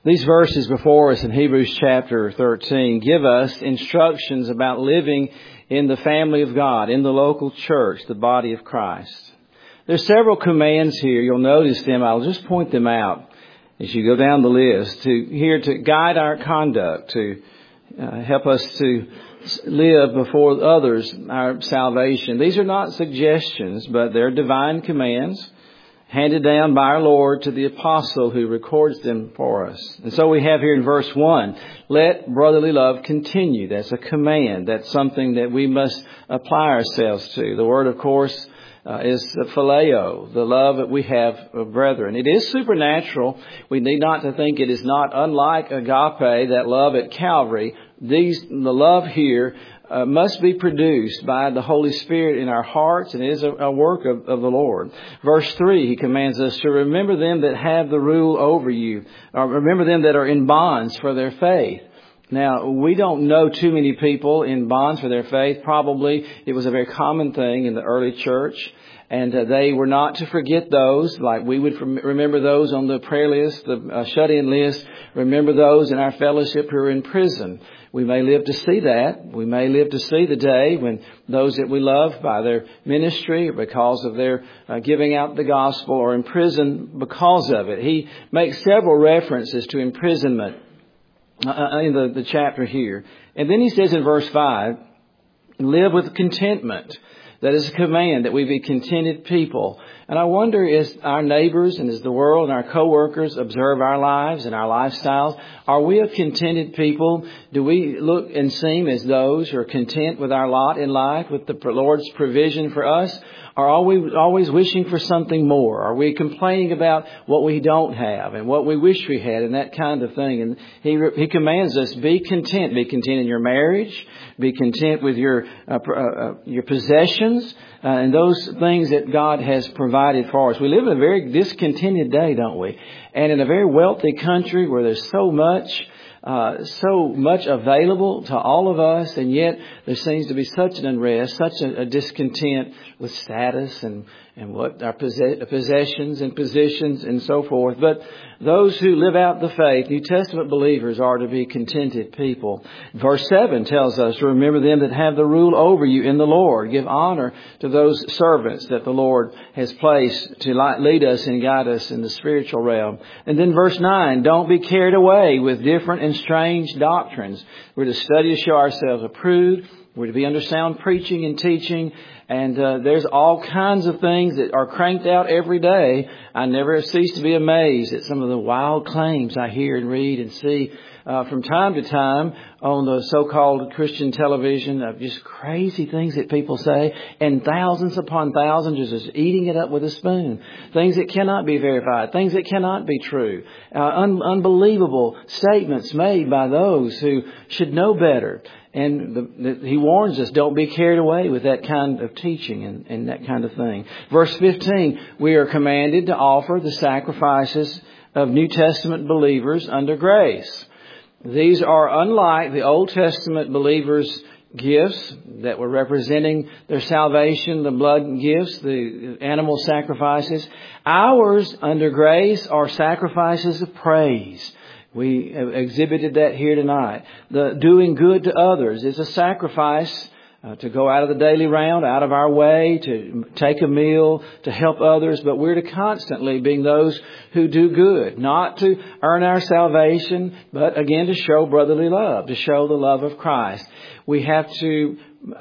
These verses before us in Hebrews chapter 13 give us instructions about living in the family of God, in the local church, the body of Christ. There's several commands here. You'll notice them. I'll just point them out as you go down the list to guide our conduct, to help us to live before others our salvation. These are not suggestions, but they're divine commands handed down by our Lord to the apostle who records them for us. And so we have here in verse 1, let brotherly love continue. That's a command. That's something that we must apply ourselves to. The word, of course, is phileo, the love that we have of brethren. It is supernatural. We need not to think it is not unlike agape, that love at Calvary. The love here must be produced by the Holy Spirit in our hearts, and it is a work of the Lord. Verse 3, He commands us to remember them that have the rule over you, or remember them that are in bonds for their faith. Now, we don't know too many people in bonds for their faith. Probably it was a very common thing in the early church. And they were not to forget those, like we would remember those on the prayer list, the shut-in list. Remember those in our fellowship who are in prison. We may live to see that. We may live to see the day when those that we love by their ministry or because of their giving out the gospel are in prison because of it. He makes several references to imprisonment in the chapter here. And then he says in verse 5, live with contentment. That is a command that we be contented people. And I wonder, as our neighbors and as the world and our co-workers observe our lives and our lifestyles, are we a contented people? Do we look and seem as those who are content with our lot in life, with the Lord's provision for us? Or are we always wishing for something more? Are we complaining about what we don't have and what we wish we had and that kind of thing? And He commands us, be content. Be content in your marriage. Be content with your possessions and those things that God has provided for us. We live in a very discontented day, don't we? And in a very wealthy country where there's so much available to all of us, and yet there seems to be such an unrest, such a discontent with status and what our possessions and positions and so forth. But those who live out the faith, New Testament believers, are to be contented people. Verse 7 tells us to remember them that have the rule over you in the Lord. Give honor to those servants that the Lord has placed to lead us and guide us in the spiritual realm. And then verse 9, don't be carried away with different and strange doctrines. We're to study to show ourselves approved. We're to be under sound preaching and teaching. And there's all kinds of things that are cranked out every day. I never cease to be amazed at some of the wild claims I hear and read and see from time to time on the so-called Christian television of just crazy things that people say, and thousands upon thousands just eating it up with a spoon. Things that cannot be verified, things that cannot be true, unbelievable statements made by those who should know better. And he warns us, don't be carried away with that kind of teaching and that kind of thing. Verse 15, we are commanded to offer the sacrifices of New Testament believers under grace. These are unlike the Old Testament believers' gifts that were representing their salvation, the blood gifts, the animal sacrifices. Ours under grace are sacrifices of praise. We have exhibited that here tonight. The doing good to others is a sacrifice to go out of the daily round, out of our way, to take a meal, to help others. But we're to constantly being those who do good, not to earn our salvation, but again to show brotherly love, to show the love of Christ. We have to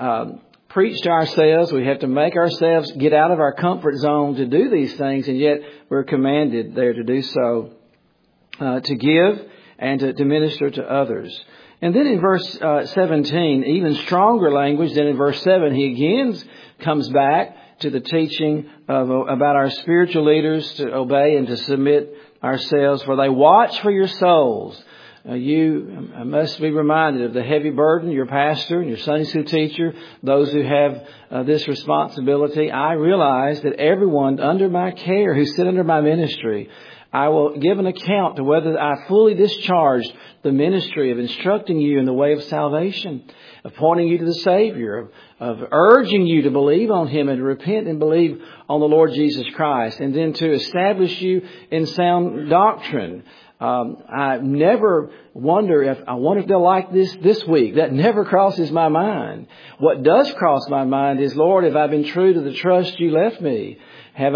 preach to ourselves. We have to make ourselves get out of our comfort zone to do these things, and yet we're commanded there to do so. To give and to minister to others. And then in verse 17, even stronger language than in verse 7, he again comes back to the teaching about our spiritual leaders to obey and to submit ourselves, for they watch for your souls. You must be reminded of the heavy burden, your pastor and your Sunday school teacher, those who have this responsibility. I realize that everyone under my care who sit under my ministry, I will give an account to whether I fully discharged the ministry of instructing you in the way of salvation, of pointing you to the Savior, of urging you to believe on Him and to repent and believe on the Lord Jesus Christ, and then to establish you in sound doctrine. I never wonder if they'll like this week. That never crosses my mind. What does cross my mind is, Lord, have I been true to the trust you left me? Have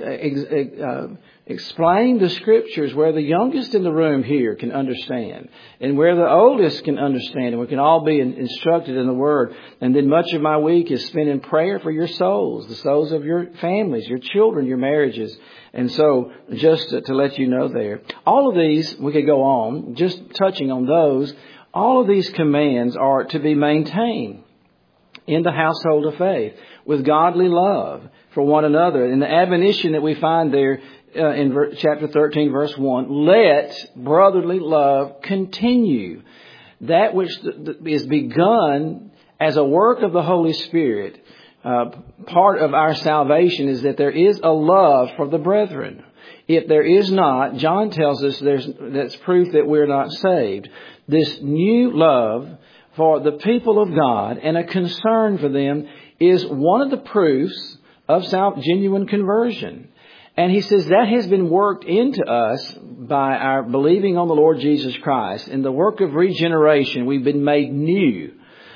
I explained the Scriptures where the youngest in the room here can understand, and where the oldest can understand, and we can all be instructed in the Word? And then much of my week is spent in prayer for your souls, the souls of your families, your children, your marriages. And so, just to let you know there, all of these, we could go on, just touching on those, all of these commands are to be maintained in the household of faith with godly love for one another. And the admonition that we find there in chapter 13, verse 1, let brotherly love continue. That which is begun as a work of the Holy Spirit, part of our salvation is that there is a love for the brethren. If there is not, John tells us that's proof that we're not saved. This new love for the people of God and a concern for them is one of the proofs of genuine conversion. And he says that has been worked into us by our believing on the Lord Jesus Christ. In the work of regeneration, we've been made new.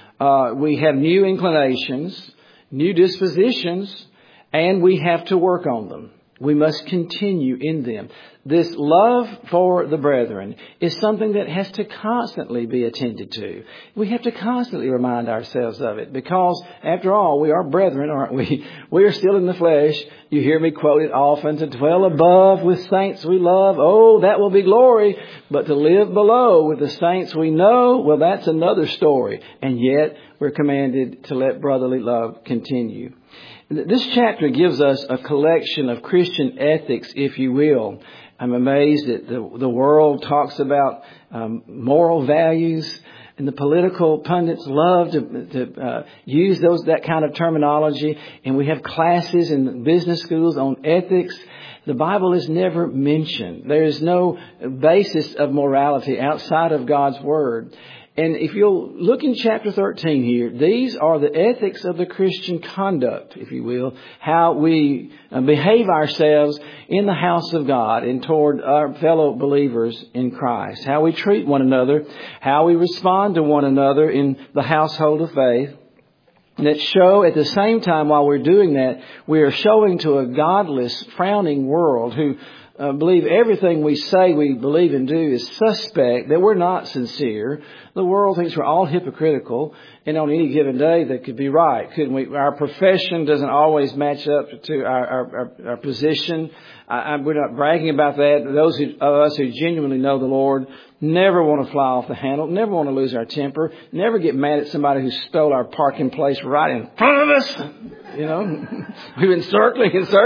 We have new inclinations, new dispositions, and we have to work on them. We must continue in them. This love for the brethren is something that has to constantly be attended to. We have to constantly remind ourselves of it because, after all, we are brethren, aren't we? We are still in the flesh. You hear me quote it often, to dwell above with saints we love. Oh, that will be glory. But to live below with the saints we know, well, that's another story. And yet, we're commanded to let brotherly love continue. This chapter gives us a collection of Christian ethics, if you will. I'm amazed that the world talks about moral values, and the political pundits love to use that kind of terminology. And we have classes in business schools on ethics. The Bible is never mentioned. There is no basis of morality outside of God's Word. And if you'll look in chapter 13 here, these are the ethics of the Christian conduct, if you will, how we behave ourselves in the house of God and toward our fellow believers in Christ, how we treat one another, how we respond to one another in the household of faith, that show at the same time while we're doing that, we are showing to a godless, frowning world who believe everything we say we believe and do is suspect, that we're not sincere. The world thinks we're all hypocritical, and on any given day that could be right, couldn't we? Our profession doesn't always match up to our position. We're not bragging about that. Those of us who genuinely know the Lord never want to fly off the handle, never want to lose our temper, never get mad at somebody who stole our parking place right in front of us. You know, we've been circling,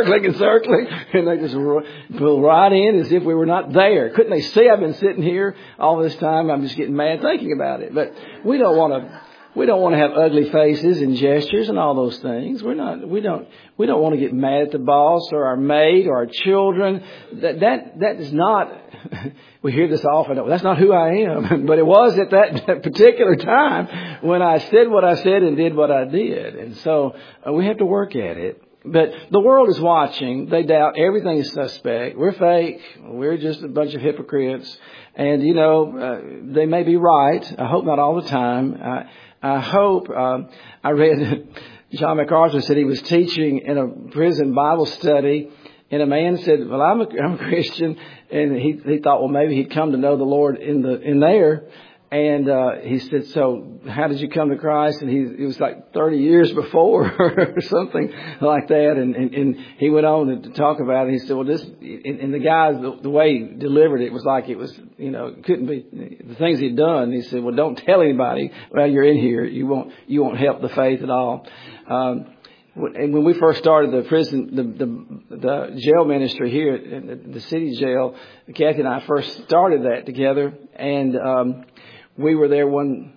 and they just pull right in as if we were not there. Couldn't they see I've been sitting here all this time? I'm just getting mad thinking about it. But we don't want to have ugly faces and gestures and all those things. We don't want to get mad at the boss or our maid or our children. That is not. We hear this often. That's not who I am. But it was at that particular time when I said what I said and did what I did. And so we have to work at it. But the world is watching. They doubt everything is suspect. We're fake. We're just a bunch of hypocrites. And, they may be right. I hope not all the time. I hope, I read John MacArthur said he was teaching in a prison Bible study, and a man said, well, I'm a Christian, and he thought, well, maybe he'd come to know the Lord in there. And he said, so how did you come to Christ? And it was like 30 years before or something like that. And he went on to talk about it. He said, well, and the guy, the way he delivered it was like it was, it couldn't be the things he'd done. He said, well, don't tell anybody. Well, you're in here. You won't help the faith at all. And when we first started the prison, the jail ministry here at the city jail, Kathy and I first started that together. And, we were there one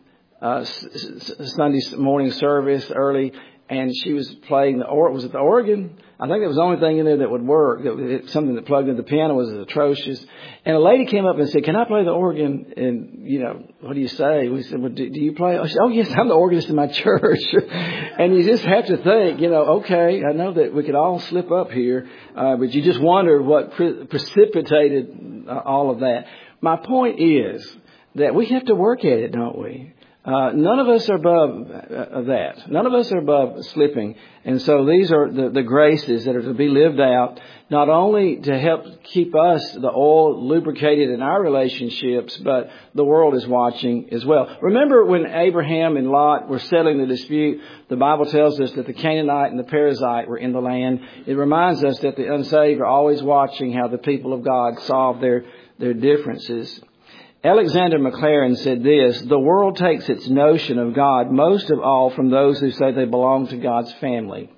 Sunday morning service early, and she was playing was it the organ? I think it was the only thing in there that would work. Something that plugged into the piano was atrocious. And a lady came up and said, "Can I play the organ?" And what do you say? We said, "Well, do you play?" She said, "Oh, yes, I'm the organist in my church." And you just have to think, okay, I know that we could all slip up here, but you just wonder what precipitated all of that. My point is that we have to work at it, don't we? None of us are above that. None of us are above slipping. And so these are the graces that are to be lived out, not only to help keep us, the oil, lubricated in our relationships, but the world is watching as well. Remember when Abraham and Lot were settling the dispute, the Bible tells us that the Canaanite and the Perizzite were in the land. It reminds us that the unsaved are always watching how the people of God solve their differences. Alexander Maclaren said this: the world takes its notion of God most of all from those who say they belong to God's family.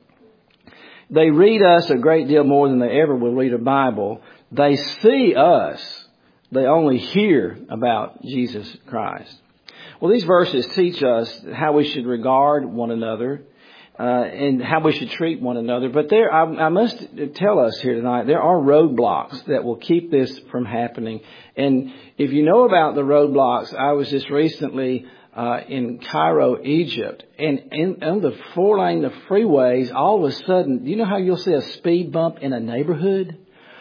They read us a great deal more than they ever will read a Bible. They see us. They only hear about Jesus Christ. Well, these verses teach us how we should regard one another and how we should treat one another. But I must tell us here tonight, there are roadblocks that will keep this from happening. And if you know about the roadblocks, I was just recently in Cairo, Egypt, and on the 4-lane of freeways, all of a sudden, you know how you'll see a speed bump in a neighborhood?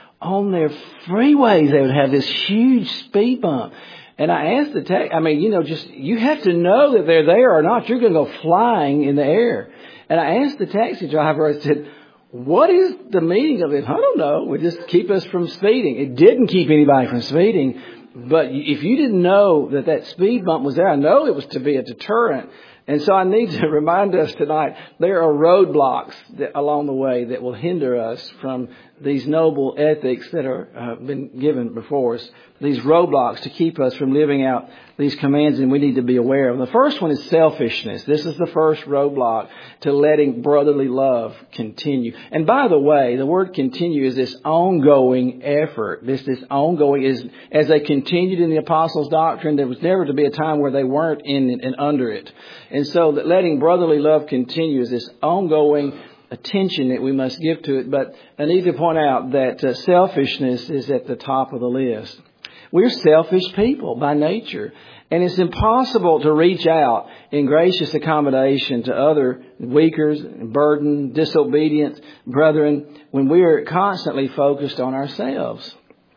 On their freeways, they would have this huge speed bump. And I asked the tech, you have to know that they're there or not. You're going to go flying in the air. And I asked the taxi driver, I said, what is the meaning of it? I don't know. We just keep us from speeding. It didn't keep anybody from speeding. But if you didn't know that speed bump was there, I know it was to be a deterrent. And so I need to remind us tonight, there are roadblocks along the way that will hinder us from these noble ethics that are been given before us. These roadblocks to keep us from living out these commands, and we need to be aware of. The first one is selfishness. This is the first roadblock to letting brotherly love continue. And by the way, the word continue is this ongoing effort. This ongoing is, as they continued in the apostles' doctrine, there was never to be a time where they weren't in it and under it. And so that letting brotherly love continue is this ongoing attention that we must give to it. But I need to point out that selfishness is at the top of the list. We're selfish people by nature, and it's impossible to reach out in gracious accommodation to other weaker, burdened, disobedient brethren when we are constantly focused on ourselves,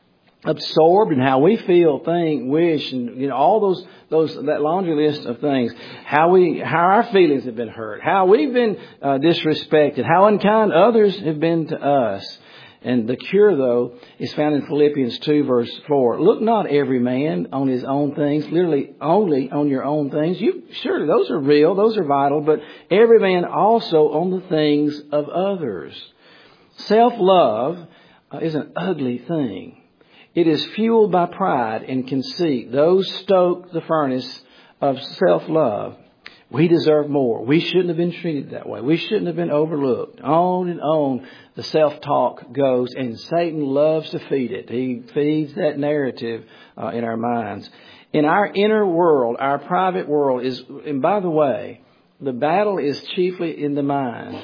absorbed in how we feel, think, wish, and all that laundry list of things. How our feelings have been hurt, how we've been disrespected, how unkind others have been to us. And the cure, though, is found in Philippians 2, verse 4. Look not every man on his own things, literally only on your own things. Surely those are real, those are vital, but every man also on the things of others. Self-love is an ugly thing. It is fueled by pride and conceit. Those stoke the furnace of self-love. We deserve more. We shouldn't have been treated that way. We shouldn't have been overlooked. On and on the self-talk goes, and Satan loves to feed it. He feeds that narrative in our minds. In our inner world, our private world and by the way, the battle is chiefly in the mind.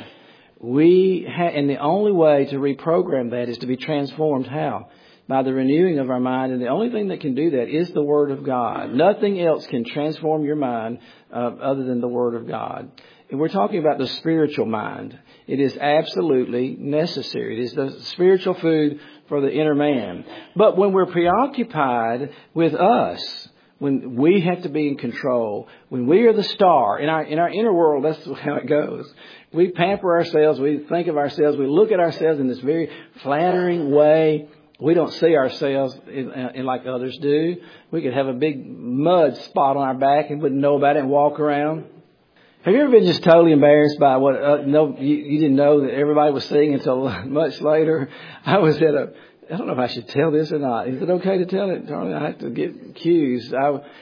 And the only way to reprogram that is to be transformed. How? By the renewing of our mind. And the only thing that can do that is the Word of God. Nothing else can transform your mind other than the Word of God. And we're talking about the spiritual mind. It is absolutely necessary. It is the spiritual food for the inner man. But when we're preoccupied with us, when we have to be in control, when we are the star in our inner world, that's how it goes. We pamper ourselves. We think of ourselves. We look at ourselves in this very flattering way. We don't see ourselves in like others do. We could have a big mud spot on our back and wouldn't know about it and walk around. Have you ever been just totally embarrassed by what you didn't know that everybody was seeing until much later? I was at I don't know if I should tell this or not. Is it okay to tell it, Charlie? I have to get accused.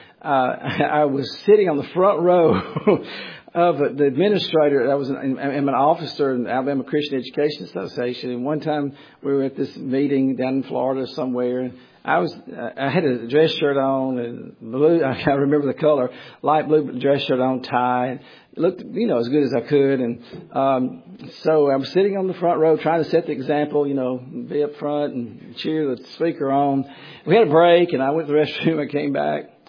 I was sitting on the front row of the administrator. I was I'm an officer in the Alabama Christian Education Association. And one time we were at this meeting down in Florida somewhere. And I had a dress shirt on and blue. I can't remember the color. Light blue dress shirt on, tie. It looked, as good as I could. And so I'm sitting on the front row trying to set the example, be up front and cheer the speaker on. We had a break and I went to the restroom. I came back.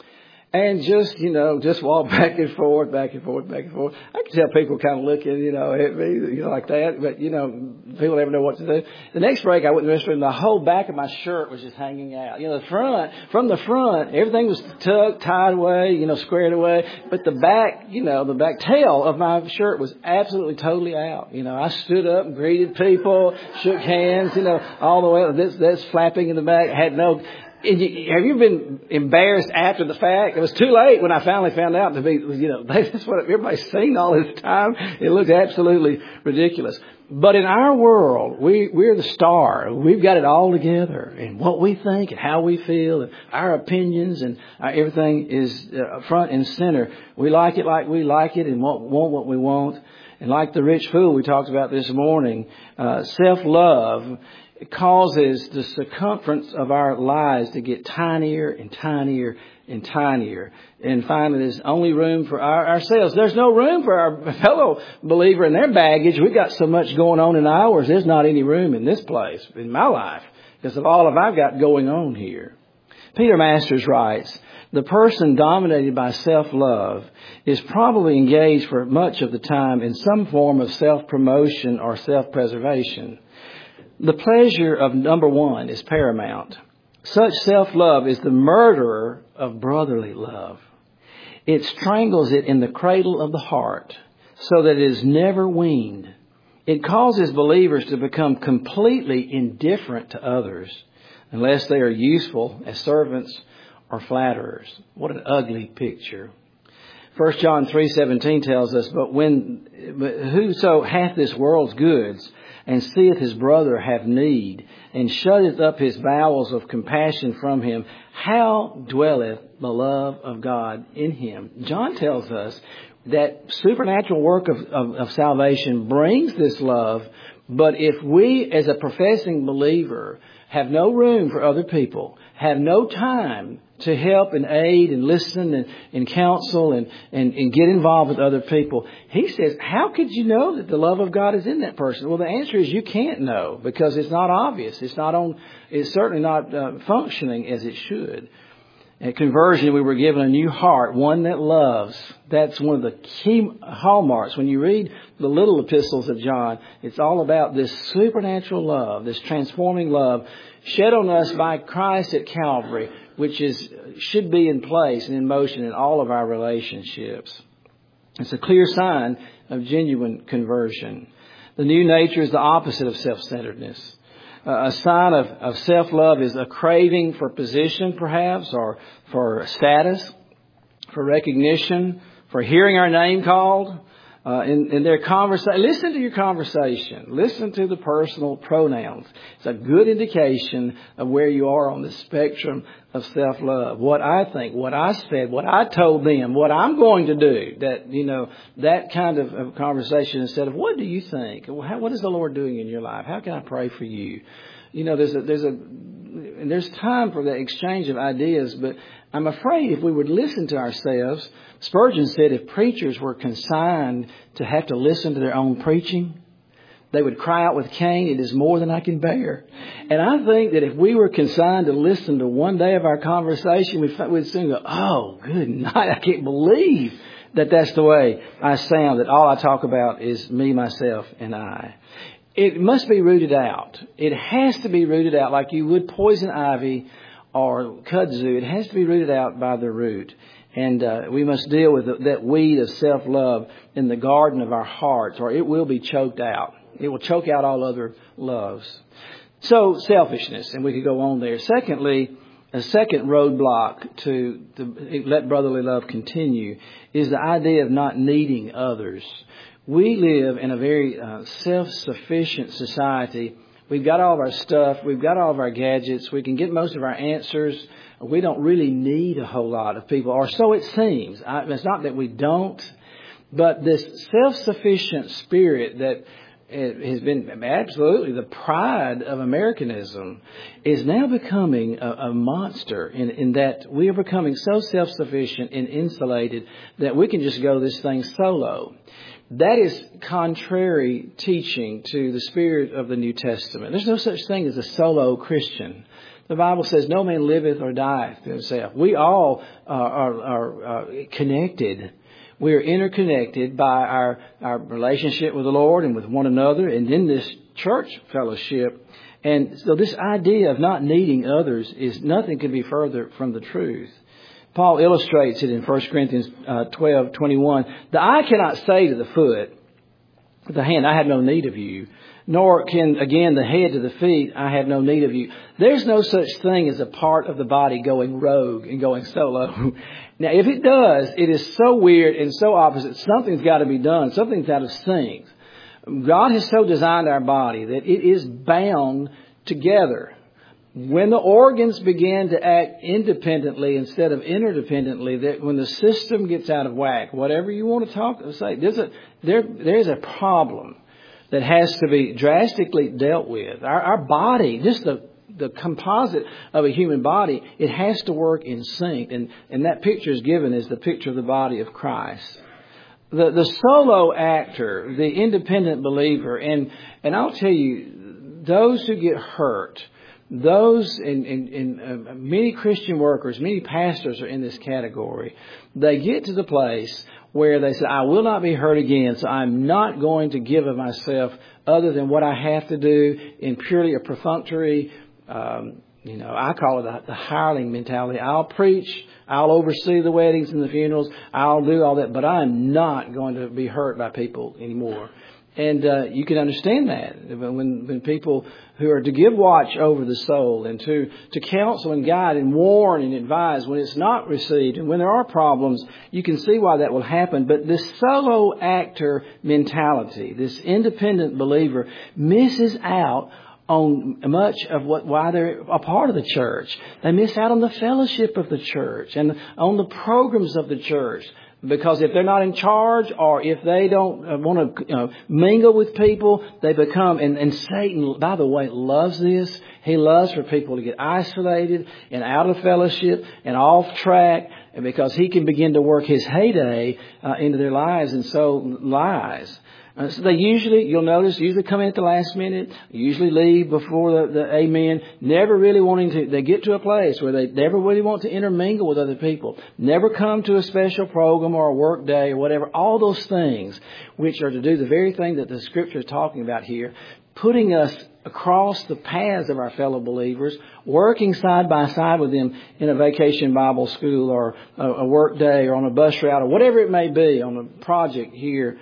And just, just walk back and forth, back and forth, back and forth. I can tell people kind of looking, at me, like that. But, people never know what to do. The next break, I went to the restroom. The whole back of my shirt was just hanging out. From the front, everything was tucked, tied away, squared away. But the back, the back tail of my shirt was absolutely, totally out. I stood up and greeted people, shook hands, all the way. That's flapping in the back. Had no... Have you been embarrassed after the fact? It was too late when I finally found out to be, that's what everybody's seen all this time. It looked absolutely ridiculous. But in our world, we're the star. We've got it all together. And what we think and how we feel and our opinions and everything is front and center. We like it like we like it and want what we want. And like the rich fool we talked about this morning, self-love causes the circumference of our lives to get tinier and tinier and tinier. And finally, there's only room for ourselves. There's no room for our fellow believer and their baggage. We've got so much going on in ours. There's not any room in this place, in my life, because of all I've got going on here. Peter Masters writes, the person dominated by self-love is probably engaged for much of the time in some form of self-promotion or self-preservation. The pleasure of number one is paramount. Such self-love is the murderer of brotherly love. It strangles it in the cradle of the heart so that it is never weaned. It causes believers to become completely indifferent to others unless they are useful as servants or flatterers. What an ugly picture. 1 John 3:17 tells us, but whoso hath this world's goods and seeth his brother have need, and shutteth up his bowels of compassion from him, how dwelleth the love of God in him? John tells us that supernatural work of salvation brings this love, but if we as a professing believer have no room for other people, have no time to help and aid and listen and counsel and get involved with other people. He says, how could you know that the love of God is in that person? Well, the answer is you can't know because it's not obvious. It's certainly not functioning as it should. At conversion, we were given a new heart, one that loves. That's one of the key hallmarks. When you read the little epistles of John, it's all about this supernatural love, this transforming love shed on us by Christ at Calvary, which should be in place and in motion in all of our relationships. It's a clear sign of genuine conversion. The new nature is the opposite of self-centeredness. A sign of self-love is a craving for position, perhaps, or for status, for recognition, for hearing our name called. In their conversation, listen to your conversation. Listen to the personal pronouns. It's a good indication of where you are on the spectrum of self-love. What I think, what I said, what I told them, what I'm going to do. That kind of conversation instead of what do you think? What is the Lord doing in your life? How can I pray for you? There's time for that exchange of ideas, but I'm afraid if we would listen to ourselves, Spurgeon said if preachers were consigned to have to listen to their own preaching, they would cry out with Cain, it is more than I can bear. And I think that if we were consigned to listen to one day of our conversation, we'd soon go, oh, good night, I can't believe that that's the way I sound, that all I talk about is me, myself, and I. It must be rooted out. It has to be rooted out like you would poison ivy or kudzu. It has to be rooted out by the root. And we must deal with that weed of self-love in the garden of our hearts, or it will be choked out. It will choke out all other loves. So, selfishness, and we could go on there. Secondly, a second roadblock to let brotherly love continue is the idea of not needing others. We live in a very self-sufficient society. We've got all of our stuff. We've got all of our gadgets. We can get most of our answers. We don't really need a whole lot of people, or so it seems. It's not that we don't, but this self-sufficient spirit that has been absolutely the pride of Americanism is now becoming a monster in that we are becoming so self-sufficient and insulated that we can just go this thing solo. That is contrary teaching to the spirit of the New Testament. There's no such thing as a solo Christian. The Bible says no man liveth or dieth to himself. We all are connected. We are interconnected by our relationship with the Lord and with one another and in this church fellowship. And so this idea of not needing others is nothing could be further from the truth. Paul illustrates it in 1 Corinthians 12:21. The eye cannot say to the foot, the hand, I have no need of you. Nor can, again, the head to the feet, I have no need of you. There's no such thing as a part of the body going rogue and going solo. Now, if it does, it is so weird and so opposite. Something's got to be done. Something's out of sync. God has so designed our body that it is bound together. When the organs begin to act independently instead of interdependently, that when the system gets out of whack, whatever you want to say, there's a problem that has to be drastically dealt with. Our body, just the composite of a human body, it has to work in sync. And that picture is given as the picture of the body of Christ. The solo actor, the independent believer, and I'll tell you, those who get hurt, those in many Christian workers, many pastors are in this category. They get to the place where they say, I will not be hurt again, so I'm not going to give of myself other than what I have to do in purely a perfunctory, I call it the hireling mentality. I'll preach, I'll oversee the weddings and the funerals, I'll do all that, but I'm not going to be hurt by people anymore. And you can understand that when people who are to give watch over the soul and to counsel and guide and warn and advise when it's not received and when there are problems, you can see why that will happen. But this solo actor mentality, this independent believer, misses out on much of why they're a part of the church. They miss out on the fellowship of the church and on the programs of the church. Because if they're not in charge or if they don't want to mingle with people, they become, and Satan, by the way, loves this. He loves for people to get isolated and out of fellowship and off track, and because he can begin to work his heyday into their lives and so lies. So they you'll notice, come in at the last minute, usually leave before the amen, never really wanting to, they get to a place where they never really want to intermingle with other people, never come to a special program or a work day or whatever, all those things which are to do the very thing that the Scripture is talking about here, putting us across the paths of our fellow believers, working side by side with them in a vacation Bible school or a work day or on a bus route or whatever it may be, on a project here.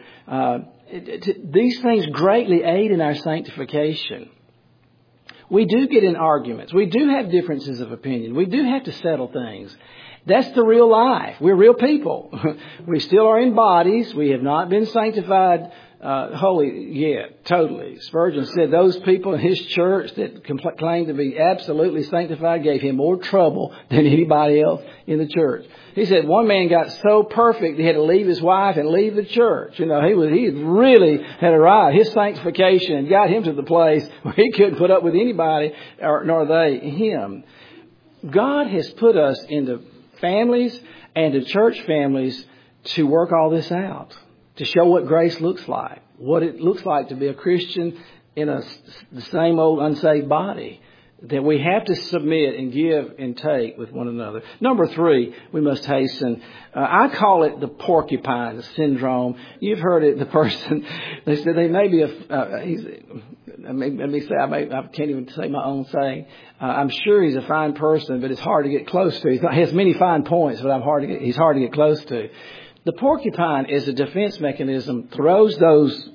These things greatly aid in our sanctification. We do get in arguments. We do have differences of opinion. We do have to settle things. That's the real life. We're real people. We still are in bodies. We have not been sanctified holy yet, totally. Spurgeon said those people in his church that claimed to be absolutely sanctified gave him more trouble than anybody else in the church. He said one man got so perfect he had to leave his wife and leave the church. He really had arrived. His sanctification got him to the place where he couldn't put up with anybody, nor they him. God has put us into families and to church families to work all this out, to show what grace looks like, what it looks like to be a Christian in the same old unsaved body, that we have to submit and give and take with one another. Number 3, we must hasten. I call it the porcupine syndrome. You've heard it. The person, they said they may be let me say, I can't even say my own saying. I'm sure he's a fine person, but it's hard to get close to. He has many fine points, but he's hard to get close to. The porcupine is a defense mechanism, throws those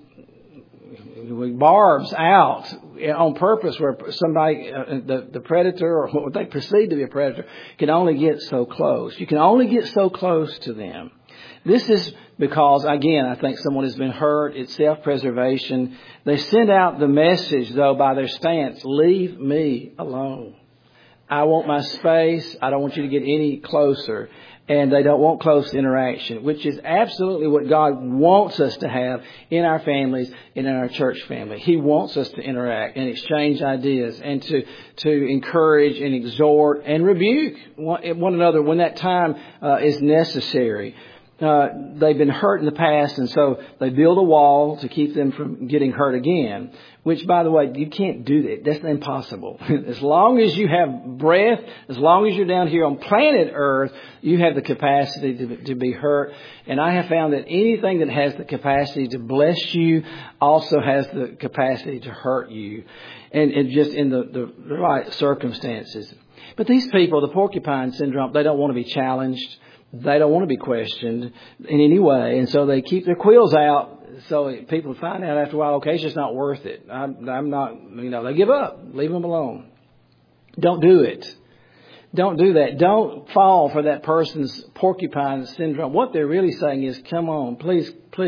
barbs out on purpose where somebody, the predator or what they perceive to be a predator, can only get so close. You can only get so close to them. This is because, again, I think someone has been hurt. It's self-preservation. They send out the message, though, by their stance, leave me alone. I want my space. I don't want you to get any closer. And they don't want close interaction, which is absolutely what God wants us to have in our families and in our church family. He wants us to interact and exchange ideas and to encourage and exhort and rebuke one another when that time is necessary. they've been hurt in the past, and so they build a wall to keep them from getting hurt again. Which, by the way, you can't do that. That's impossible. As long as you have breath, as long as you're down here on planet Earth, you have the capacity to be hurt. And I have found that anything that has the capacity to bless you also has the capacity to hurt you, and just in the right circumstances. But these people, the porcupine syndrome, they don't want to be challenged. They don't want to be questioned in any way. And so they keep their quills out. So people find out after a while, okay, it's just not worth it. I'm not, they give up. Leave them alone. Don't do it. Don't do that. Don't fall for that person's porcupine syndrome. What they're really saying is, come on, please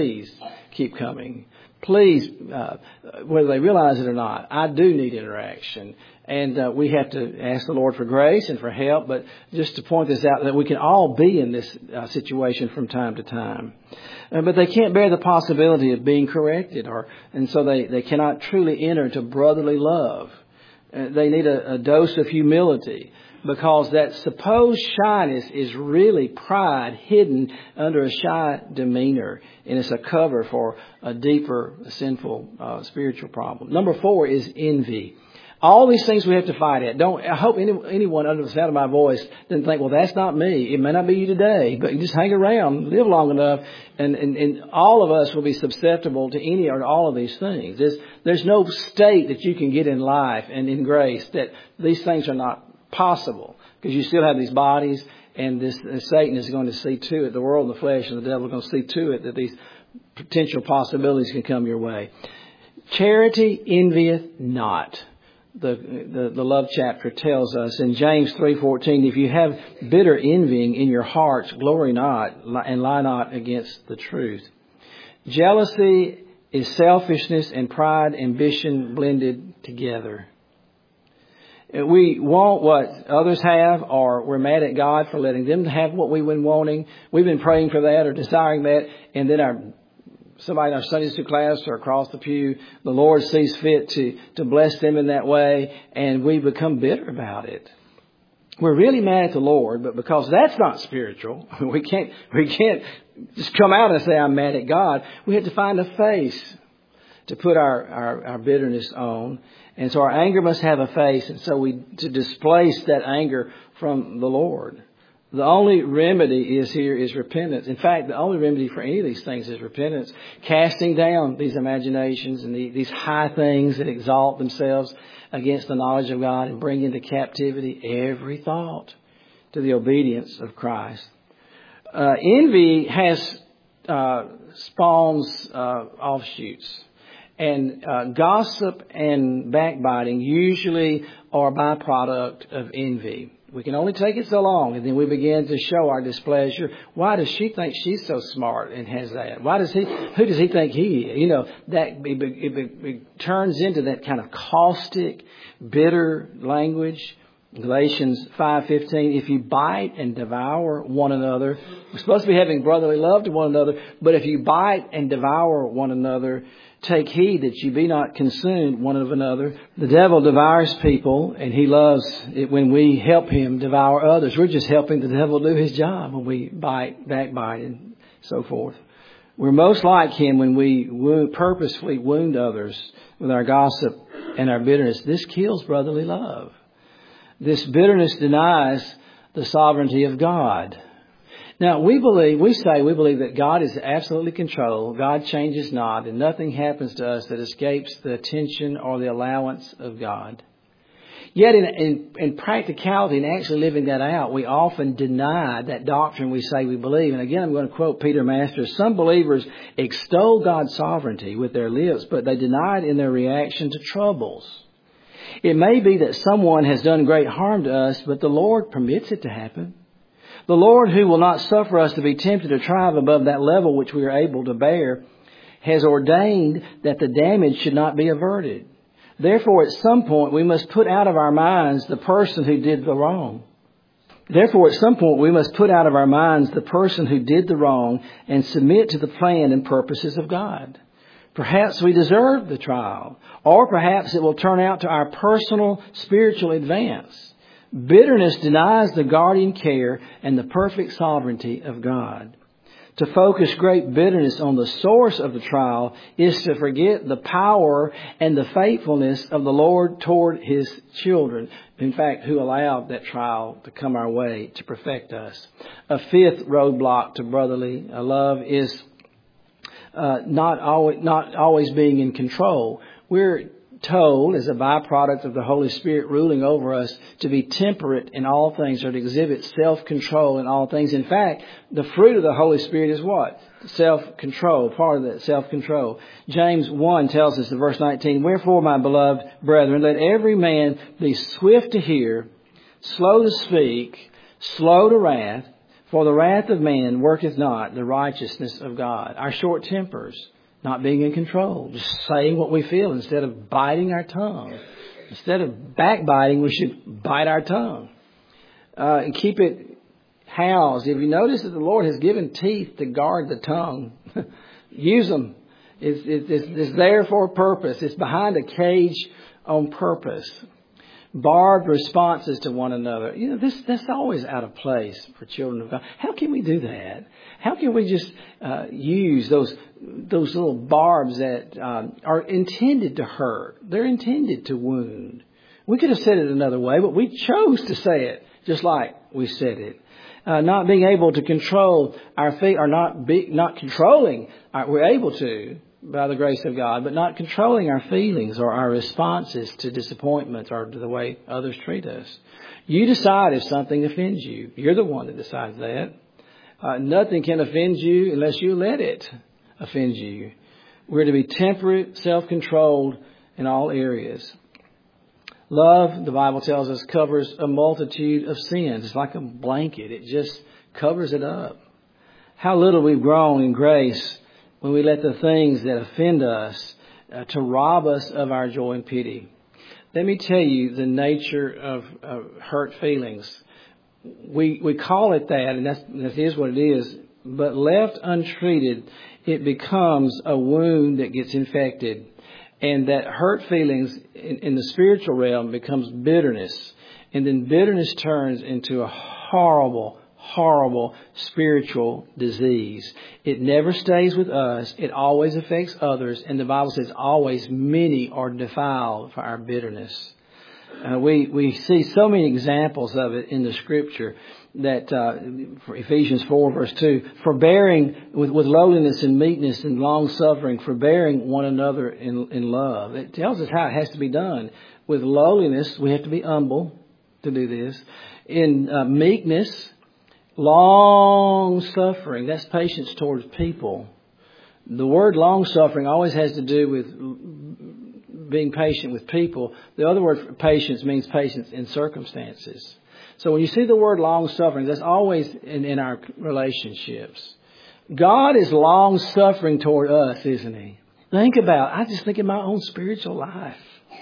keep coming. Please, whether they realize it or not, I do need interaction. And we have to ask the Lord for grace and for help. But just to point this out, that we can all be in this situation from time to time. But they can't bear the possibility of being corrected, and so they cannot truly enter into brotherly love. They need a dose of humility, because that supposed shyness is really pride hidden under a shy demeanor, and it's a cover for a deeper sinful spiritual problem. Number 4 is envy. All these things we have to fight at. I hope anyone under the sound of my voice didn't think, well, that's not me. It may not be you today, but you just hang around, live long enough, and all of us will be susceptible to any or all of these things. There's no state that you can get in life and in grace that these things are not possible, because you still have these bodies, and Satan is going to see to it, the world and the flesh and the devil are going to see to it that these potential possibilities can come your way. Charity envieth not. The love chapter tells us in James 3:14, if you have bitter envying in your hearts, glory not and lie not against the truth. Jealousy is selfishness and pride, ambition blended together. We want what others have, or we're mad at God for letting them have what we've been wanting. We've been praying for that or desiring that, and then somebody in our Sunday school class or across the pew, the Lord sees fit to bless them in that way, and we become bitter about it. We're really mad at the Lord, but because that's not spiritual, we can't just come out and say, I'm mad at God. We have to find a face to put our bitterness on. And so our anger must have a face, and so to displace that anger from the Lord. The only remedy is repentance. In fact, the only remedy for any of these things is repentance. Casting down these imaginations and these high things that exalt themselves against the knowledge of God, and bring into captivity every thought to the obedience of Christ. Envy spawns offshoots. And gossip and backbiting usually are a byproduct of envy. We can only take it so long, and then we begin to show our displeasure. Why does she think she's so smart and has that? Who does he think he is? That it turns into that kind of caustic, bitter language. Galatians 5:15, if you bite and devour one another, we're supposed to be having brotherly love to one another, but if you bite and devour one another, take heed that you be not consumed one of another. The devil devours people, and he loves it when we help him devour others. We're just helping the devil do his job when we backbite and so forth. We're most like him when we purposefully wound others with our gossip and our bitterness. This kills brotherly love. This bitterness denies the sovereignty of God. Now, we believe that God is absolutely controlled. God changes not, and nothing happens to us that escapes the attention or the allowance of God. Yet in practicality and actually living that out, we often deny that doctrine we say we believe. And again, I'm going to quote Peter Masters. Some believers extol God's sovereignty with their lips, but they deny it in their reaction to troubles. It may be that someone has done great harm to us, but the Lord permits it to happen. The Lord, who will not suffer us to be tempted or tried above that level which we are able to bear, has ordained that the damage should not be averted. Therefore, at some point, we must put out of our minds the person who did the wrong. And submit to the plan and purposes of God. Perhaps we deserve the trial, or perhaps it will turn out to our personal spiritual advance. Bitterness denies the guardian care and the perfect sovereignty of God. To focus great bitterness on the source of the trial is to forget the power and the faithfulness of the Lord toward His children. In fact, who allowed that trial to come our way to perfect us. A fifth roadblock to brotherly love is not always being in control. We're told, as a byproduct of the Holy Spirit ruling over us, to be temperate in all things, or to exhibit self-control in all things. In fact, the fruit of the Holy Spirit is what? Self-control, part of that, self-control. James 1 tells us in verse 19, "Wherefore, my beloved brethren, let every man be swift to hear, slow to speak, slow to wrath, for the wrath of man worketh not the righteousness of God." Our short tempers, not being in control, just saying what we feel instead of biting our tongue. Instead of backbiting, we should bite our tongue. And keep it housed. If you notice that the Lord has given teeth to guard the tongue, use them. It's there for a purpose. It's behind a cage on purpose. Barbed responses to one another. That's always out of place for children of God. How can we do that? How can we just use those little barbs that are intended to hurt? They're intended to wound. We could have said it another way, but we chose to say it just like we said it. Not being able to control our feet, or not controlling. We're able to, by the grace of God, but not controlling our feelings or our responses to disappointments or to the way others treat us. You decide if something offends you. You're the one that decides that. Nothing can offend you unless you let it offend you. We're to be temperate, self-controlled in all areas. Love, the Bible tells us, covers a multitude of sins. It's like a blanket. It just covers it up. How little we've grown in grace when we let the things that offend us to rob us of our joy and pity. Let me tell you the nature of hurt feelings. We call it that, and that is what it is. But left untreated, it becomes a wound that gets infected. And that hurt feelings in the spiritual realm becomes bitterness. And then bitterness turns into a horrible spiritual disease. It never stays with us. It always affects others. And the Bible says always many are defiled for our bitterness. We see so many examples of it in the Scripture that for Ephesians 4 verse 2, forbearing with lowliness and meekness and long suffering, forbearing one another in love. It tells us how it has to be done. With lowliness, we have to be humble to do this. In meekness, long suffering, that's patience towards people. The word long suffering always has to do with being patient with people. The other word for patience means patience in circumstances. So when you see the word long suffering, that's always in our relationships. God is long suffering toward us, isn't He? I just think in my own spiritual life.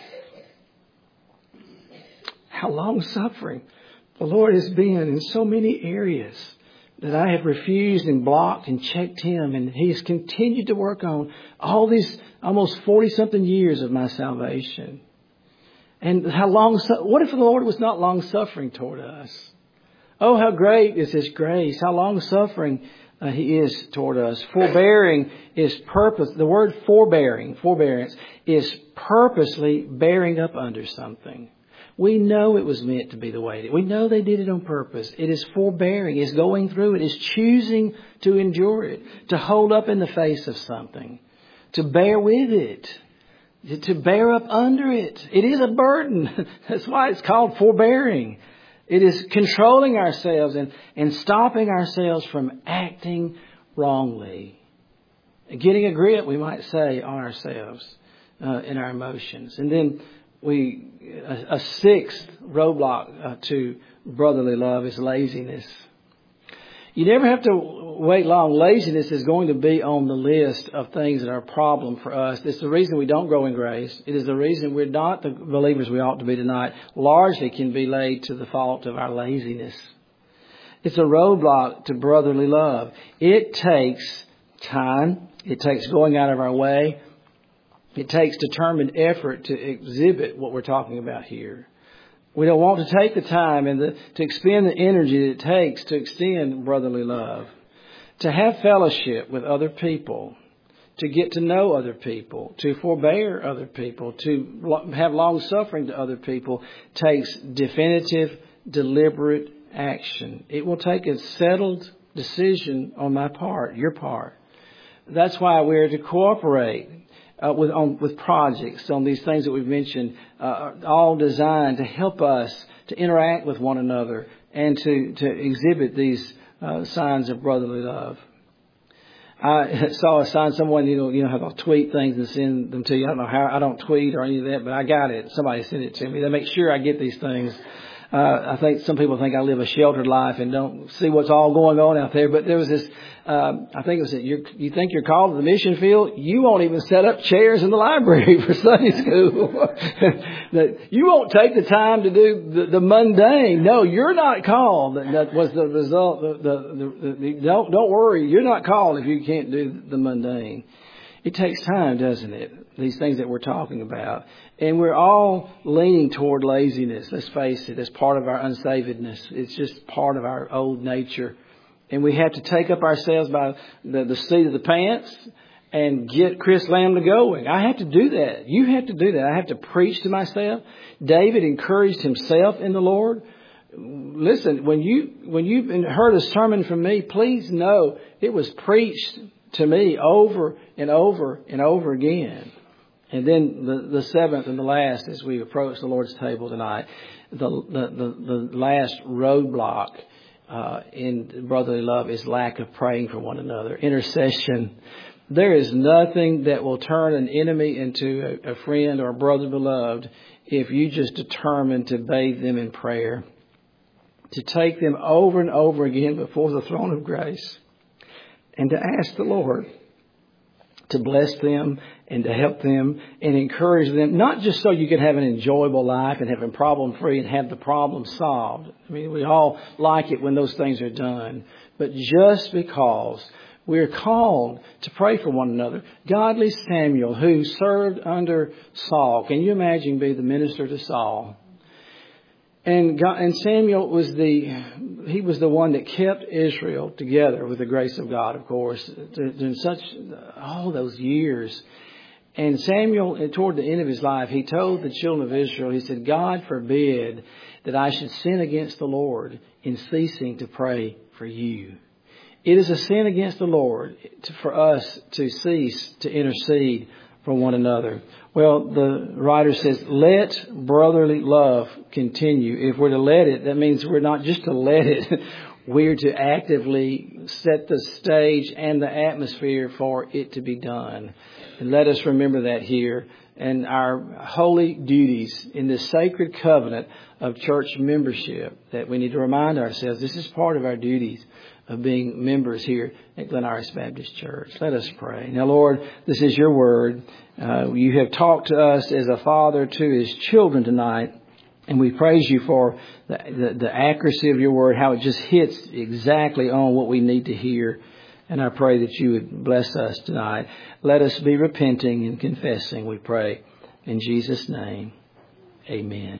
How long suffering the Lord has been in so many areas that I have refused and blocked and checked Him. And He has continued to work on all these almost 40-something years of my salvation. And what if the Lord was not long suffering toward us? Oh, how great is His grace. How long suffering He is toward us. Forbearing is purpose. The word forbearance is purposely bearing up under something. We know it was meant to be the way it is. We know they did it on purpose. It is forbearing. It's going through it. It's choosing to endure it. To hold up in the face of something. To bear with it. To bear up under it. It is a burden. That's why it's called forbearing. It is controlling ourselves and stopping ourselves from acting wrongly. Getting a grip, we might say, on ourselves in our emotions. And then a sixth roadblock to brotherly love is laziness. You never have to wait long. Laziness is going to be on the list of things that are a problem for us. It's the reason we don't grow in grace. It is the reason we're not the believers we ought to be tonight. Largely can be laid to the fault of our laziness. It's a roadblock to brotherly love. It takes time. It takes going out of our way. It takes determined effort to exhibit what we're talking about here. We don't want to take the time and to expend the energy that it takes to extend brotherly love. to have fellowship with other people, to get to know other people, to forbear other people, to have long suffering to other people, takes definitive, deliberate action. It will take a settled decision on my part, your part. That's why we're to cooperate with projects on these things that we've mentioned, all designed to help us to interact with one another and to exhibit these signs of brotherly love. I saw a sign, someone, how they'll tweet things and send them to you. I don't know how, I don't tweet or any of that, but I got it. Somebody sent it to me. They make sure I get these things. I think some people think I live a sheltered life and don't see what's all going on out there. But there was this, I think it was, you think you're called to the mission field? You won't even set up chairs in the library for Sunday school. That you won't take the time to do the mundane. No, you're not called. That was the result. Don't worry. You're not called if you can't do the mundane. It takes time, doesn't it? These things that we're talking about. And we're all leaning toward laziness. Let's face it. As part of our unsavedness. It's just part of our old nature. And we have to take up ourselves by the seat of the pants and get Chris Lamb going. I have to do that. You have to do that. I have to preach to myself. David encouraged himself in the Lord. Listen, when you heard a sermon from me, please know it was preached to me over and over and over again. And then the seventh and the last, as we approach the Lord's table tonight, the last roadblock in brotherly love is lack of praying for one another. Intercession. There is nothing that will turn an enemy into a friend or a brother beloved if you just determine to bathe them in prayer, to take them over and over again before the throne of grace, and to ask the Lord to bless them and to help them and encourage them, not just so you can have an enjoyable life and have them problem-free and have the problem solved. I mean, we all like it when those things are done. But just because we're called to pray for one another. Godly Samuel, who served under Saul. Can you imagine being the minister to Saul? And Samuel was the one that kept Israel together with the grace of God, of course, in all those years. And Samuel, toward the end of his life, he told the children of Israel, he said, God forbid that I should sin against the Lord in ceasing to pray for you. It is a sin against the Lord for us to cease to intercede for one another. Well, the writer says, let brotherly love continue. If we're to let it, that means we're not just to let it. We're to actively set the stage and the atmosphere for it to be done. And let us remember that here. And our holy duties in this sacred covenant of church membership, that we need to remind ourselves this is part of our duties of being members here at Glen Iris Baptist Church. Let us pray. Now, Lord, this is your word. You have talked to us as a father to his children tonight. And we praise you for the accuracy of your word, how it just hits exactly on what we need to hear. And I pray that you would bless us tonight. Let us be repenting and confessing, we pray. In Jesus' name, amen.